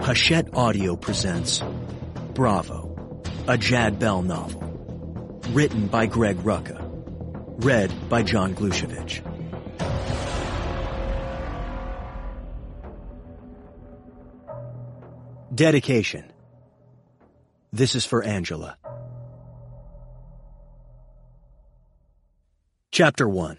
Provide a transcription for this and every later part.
Hachette Audio presents Bravo, a Jad Bell novel. Written by Greg Rucka. Read by John Glushevich. Dedication. This is for Angela. Chapter 1.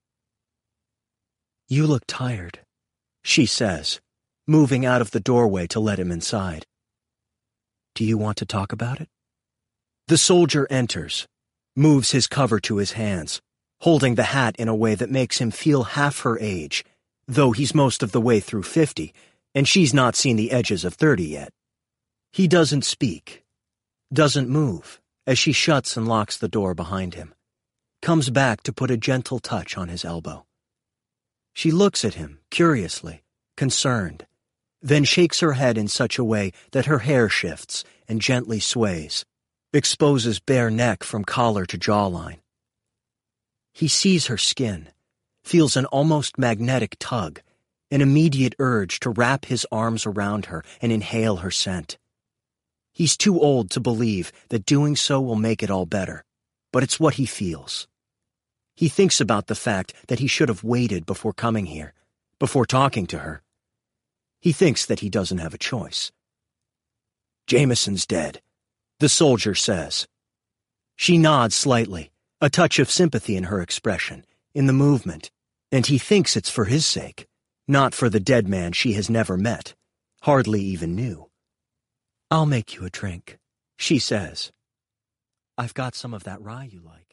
"You look tired," she says, moving out of the doorway to let him inside. "Do you want to talk about it?" The soldier enters, moves his cover to his hands, holding the hat in a way that makes him feel half her age, though he's most of the way through 50, and she's not seen the edges of 30 yet. He doesn't speak, doesn't move, as she shuts and locks the door behind him, comes back to put a gentle touch on his elbow. She looks at him, curiously, concerned, then shakes her head in such a way that her hair shifts and gently sways, exposes bare neck from collar to jawline. He sees her skin, feels an almost magnetic tug, an immediate urge to wrap his arms around her and inhale her scent. He's too old to believe that doing so will make it all better, but it's what he feels. He thinks about the fact that he should have waited before coming here, before talking to her. He thinks that he doesn't have a choice. "Jameson's dead," the soldier says. She nods slightly, a touch of sympathy in her expression, in the movement, and he thinks it's for his sake, not for the dead man she has never met, hardly even knew. "I'll make you a drink," she says. "I've got some of that rye you like."